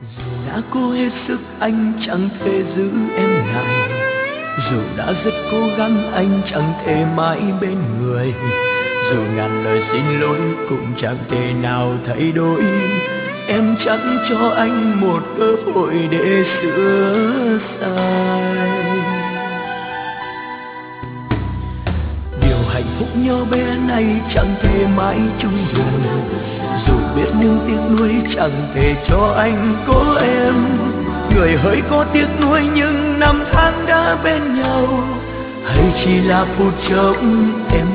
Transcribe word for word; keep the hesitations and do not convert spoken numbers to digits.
Dù đã cố hết sức anh chẳng thể giữ em lại, dù đã rất cố gắng anh chẳng thể mãi bên người, dù ngàn lời xin lỗi cũng chẳng thể nào thay đổi. Em chẳng cho anh một cơ hội để sửa sai. Điều hạnh phúc nhỏ bé này chẳng thể mãi chung đường, dù biết những tiếc nuối chẳng thể cho anh có em. Người hơi có tiếc nuối nhưng năm tháng đã bên nhau, hay chỉ là phút chốc em